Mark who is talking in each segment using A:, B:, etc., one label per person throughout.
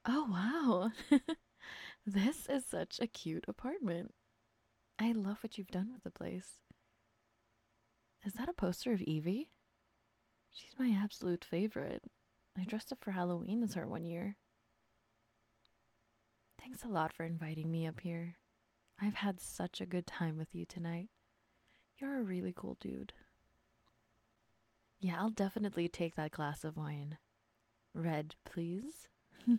A: Oh, wow. This is such a cute apartment. I love what you've done with the place. Is that a poster of Evie? She's my absolute favorite. I dressed up for Halloween as her one year. Thanks a lot for inviting me up here. I've had such a good time with you tonight. You're a really cool dude. Yeah, I'll definitely take that glass of wine. Red, please.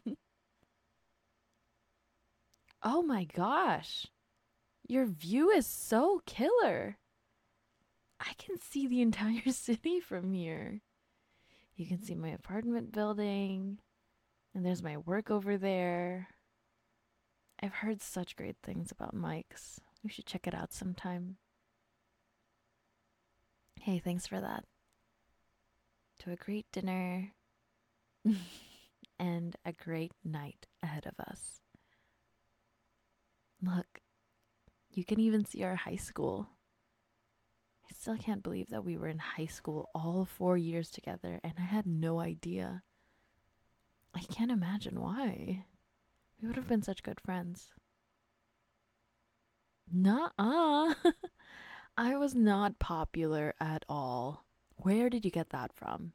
A: Oh my gosh. Your view is so killer. I can see the entire city from here. You can see my apartment building, and there's my work over there. I've heard such great things about Mike's. We should check it out sometime. Hey, thanks for that. To a great dinner and a great night ahead of us. Look, you can even see our high school. I still can't believe that we were in high school all 4 years together and I had no idea. I can't imagine why. We would have been such good friends. Nuh-uh. I was not popular at all. Where did you get that from?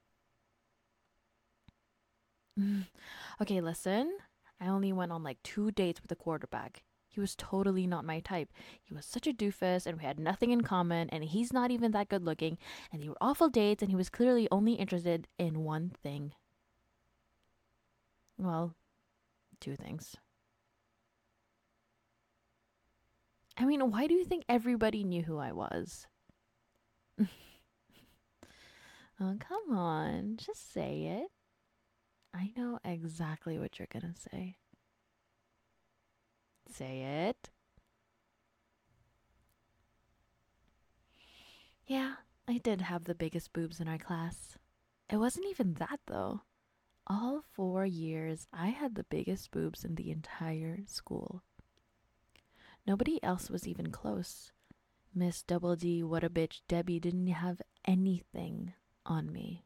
A: Okay, listen. I only went on like 2 dates with the quarterback. He was totally not my type. He was such a doofus, and we had nothing in common, and he's not even that good looking, and they were awful dates, and he was clearly only interested in one thing. Well, two things. I mean, why do you think everybody knew who I was? Oh, come on. Just say it. I know exactly what you're gonna say. Say it. Yeah, I did have the biggest boobs in our class. It wasn't even that though. All 4 years, I had the biggest boobs in the entire school. Nobody else was even close. Miss Double D, what a bitch, Debbie didn't have anything on me.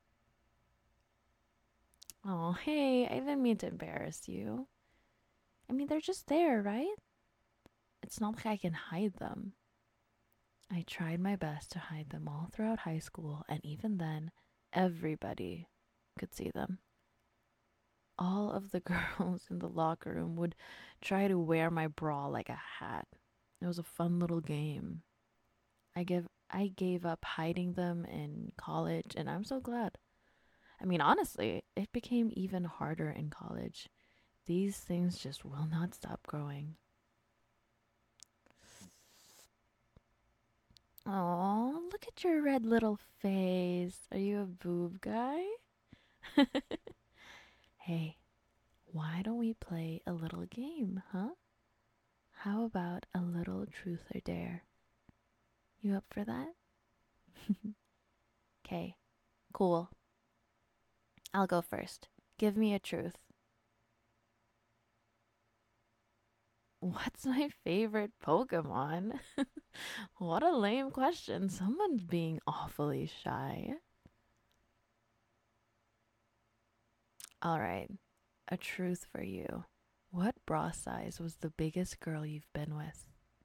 A: Oh, hey, I didn't mean to embarrass you. I mean, they're just there, right? It's not like I can hide them. I tried my best to hide them all throughout high school, and even then, everybody could see them. All of the girls in the locker room would try to wear my bra like a hat. It was a fun little game. I gave up hiding them in college and I'm so glad. I mean, honestly, it became even harder in college. These things just will not stop growing. Oh, look at your red little face. Are you a boob guy? Hey, why don't we play a little game, huh? How about a little truth or dare? You up for that? Okay, cool. I'll go first. Give me a truth. What's my favorite Pokemon? What a lame question. Someone's being awfully shy. All right, a truth for you. What bra size was the biggest girl you've been with?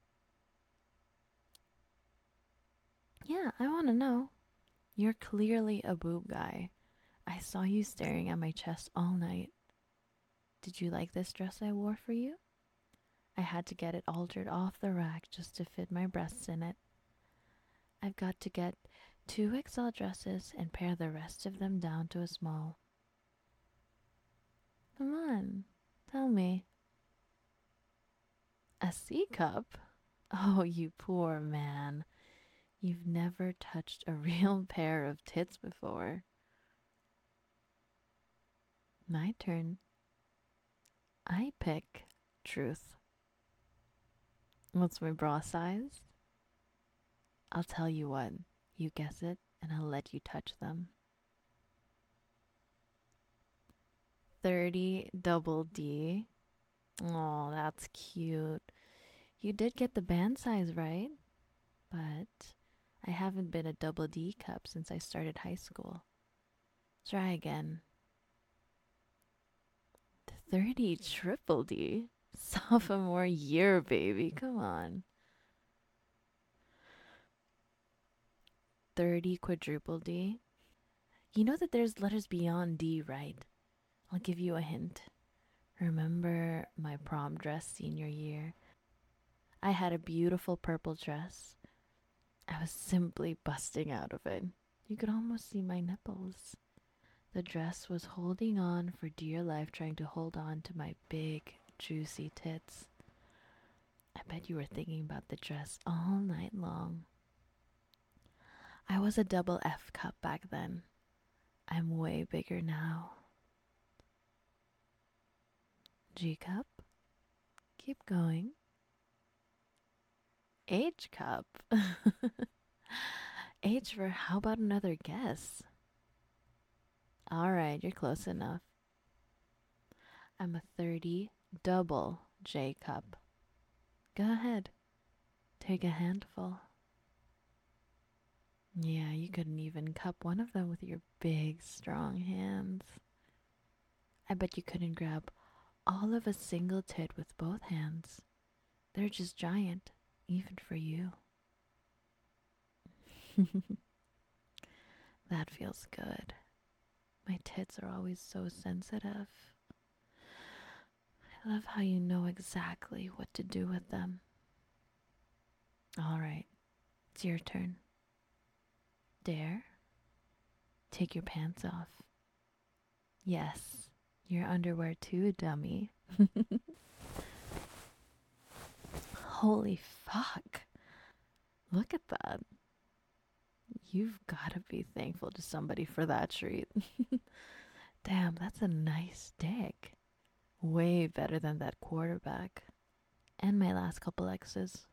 A: Yeah, I want to know. You're clearly a boob guy. I saw you staring at my chest all night. Did you like this dress I wore for you? I had to get it altered off the rack just to fit my breasts in it. I've got to get two XL dresses and pare the rest of them down to a small. Come on, tell me. A C cup? Oh, you poor man. You've never touched a real pair of tits before. My turn. I pick truth. What's my bra size? I'll tell you what. You guess it, and I'll let you touch them. 30 double D. Oh, that's cute. You did get the band size right, but I haven't been a double D cup since I started high school. Try again. 30 triple D. Sophomore year, baby. Come on. 30 quadruple D. You know that there's letters beyond D, right? I'll give you a hint. Remember my prom dress senior year? I had a beautiful purple dress. I was simply busting out of it. You could almost see my nipples. The dress was holding on for dear life, trying to hold on to my big, juicy tits. I bet you were thinking about the dress all night long. I was a double F cup back then. I'm way bigger now. G cup? Keep going. H cup? H for how about another guess? Alright, you're close enough. I'm a 30 double J cup. Go ahead. Take a handful. Yeah, you couldn't even cup one of them with your big, strong hands. I bet you couldn't grab all of a single tit with both hands. They're just giant, even for you. That feels good. My tits are always so sensitive. I love how you know exactly what to do with them. All right, it's your turn. Dare? Take your pants off. Yes, your underwear too, dummy. Holy fuck. Look at that. You've got to be thankful to somebody for that treat. Damn, that's a nice dick. Way better than that quarterback. And my last couple exes.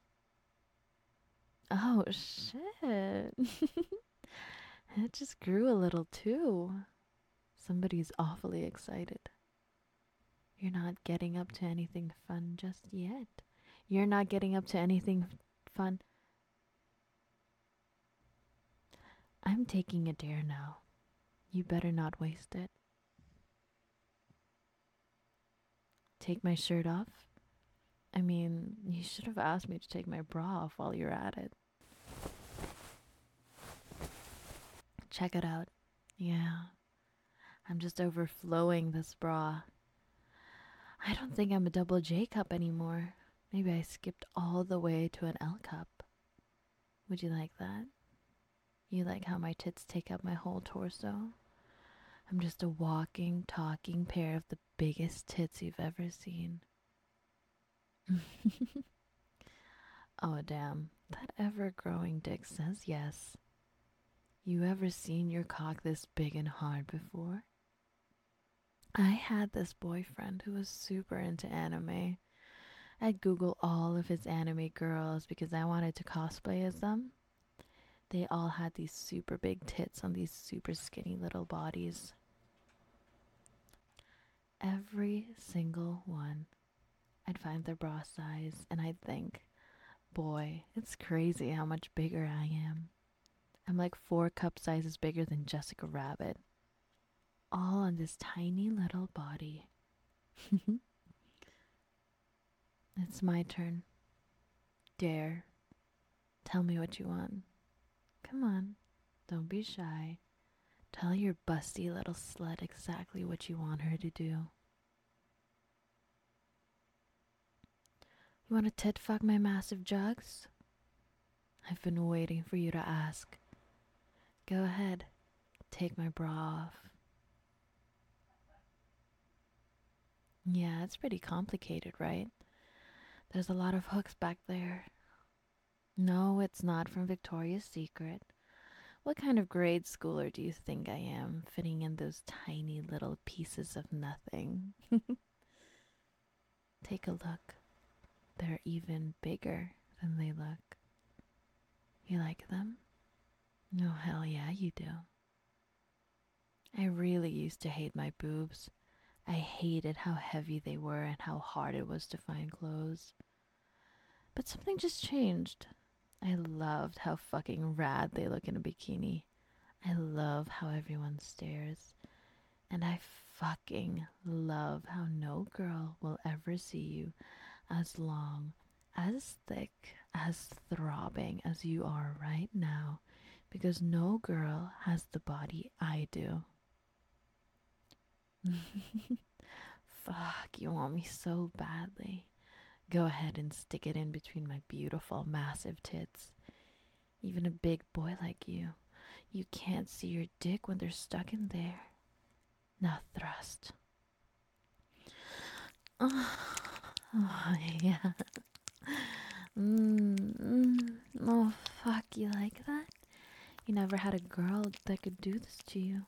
A: Oh, shit. It just grew a little too. Somebody's awfully excited. You're not getting up to anything fun just yet. You're not getting up to anything fun. I'm taking a dare now. You better not waste it. Take my shirt off? I mean, you should have asked me to take my bra off while you're at it. Check it out. Yeah, I'm just overflowing this bra. I don't think I'm a double J cup anymore. Maybe I skipped all the way to an L cup. Would you like that? You like how my tits take up my whole torso? I'm just a walking, talking pair of the biggest tits you've ever seen. Oh, damn. That ever-growing dick says yes. You ever seen your cock this big and hard before? I had this boyfriend who was super into anime. I'd Google all of his anime girls because I wanted to cosplay as them. They all had these super big tits on these super skinny little bodies. Every single one. I'd find their bra size and I'd think, boy, it's crazy how much bigger I am. I'm like 4 cup sizes bigger than Jessica Rabbit. All on this tiny little body. It's my turn. Dare. Tell me what you want. Come on. Don't be shy. Tell your busty little slut exactly what you want her to do. You want to tit fuck my massive jugs? I've been waiting for you to ask. Go ahead. Take my bra off. Yeah, it's pretty complicated, right? There's a lot of hooks back there. No, it's not from Victoria's Secret. What kind of grade schooler do you think I am, fitting in those tiny little pieces of nothing? Take a look. They're even bigger than they look. You like them? Oh, hell yeah, you do. I really used to hate my boobs. I hated how heavy they were and how hard it was to find clothes. But something just changed. I loved how fucking rad they look in a bikini. I love how everyone stares. And I fucking love how no girl will ever see you as long, as thick, as throbbing as you are right now, because no girl has the body I do. Fuck, you want me so badly. Go ahead and stick it in between my beautiful, massive tits. Even a big boy like you can't see your dick when they're stuck in there. Now thrust. Oh, yeah. Oh, fuck, you like that? You never had a girl that could do this to you.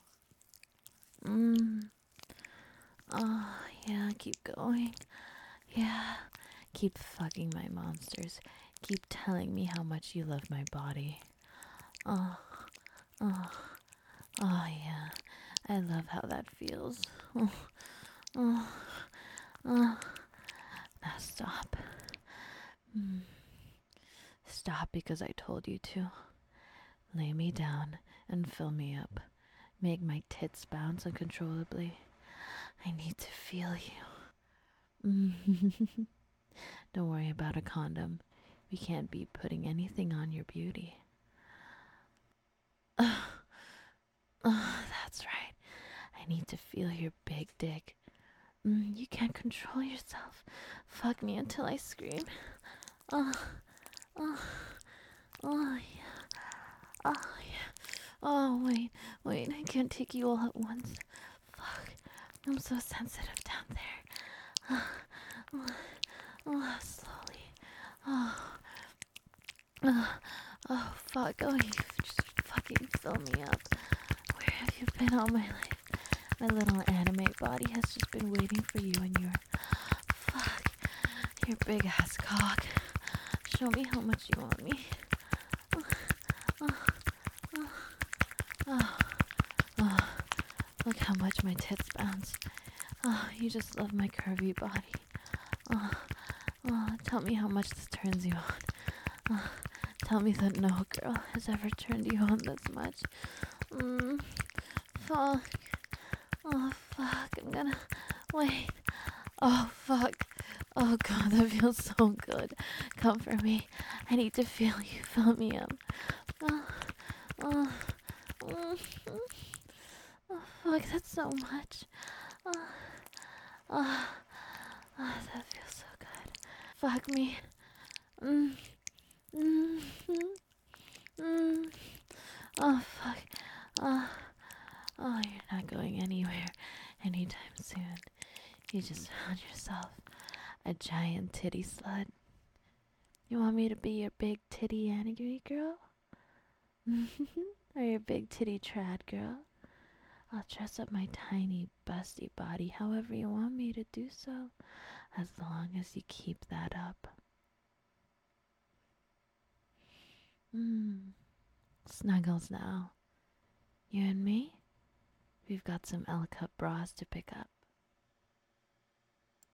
A: Oh, yeah, keep going. Yeah, keep fucking my monsters. Keep telling me how much you love my body. Oh, oh, oh, yeah. I love how that feels. Oh, oh, oh. Now stop. Stop because I told you to. Lay me down and fill me up. Make my tits bounce uncontrollably. I need to feel you. Don't worry about a condom. We can't be putting anything on your beauty. That's right. I need to feel your big dick. You can't control yourself. Fuck me until I scream. Oh, oh, oh, yeah. Oh, yeah. Oh, wait. I can't take you all at once. Fuck. I'm so sensitive down there. Oh, slowly. Oh, oh, fuck. Oh, you just fucking fill me up. Where have you been all my life? My little anime body has just been waiting for you and fuck, your big ass cock. Show me how much you want me. Oh, look how much my tits bounce. Oh, you just love my curvy body. Oh, tell me how much this turns you on. Tell me that no girl has ever turned you on this much. Fuck. Oh, fuck. I'm gonna... Wait. Oh, fuck. Oh, God, that feels so good. Come for me. I need to feel you. Fill me up. Oh, oh, oh, fuck, that's so much. Oh, oh, that feels so good. Fuck me. Mm, mm, mm. Oh, fuck. Oh, you're not going anywhere anytime soon. You just found yourself a giant titty slut. You want me to be your big titty angry girl? Or your big titty trad girl? I'll dress up my tiny, busty body however you want me to do so, as long as you keep that up. Snuggles now. You and me? We've got some L-cup bras to pick up.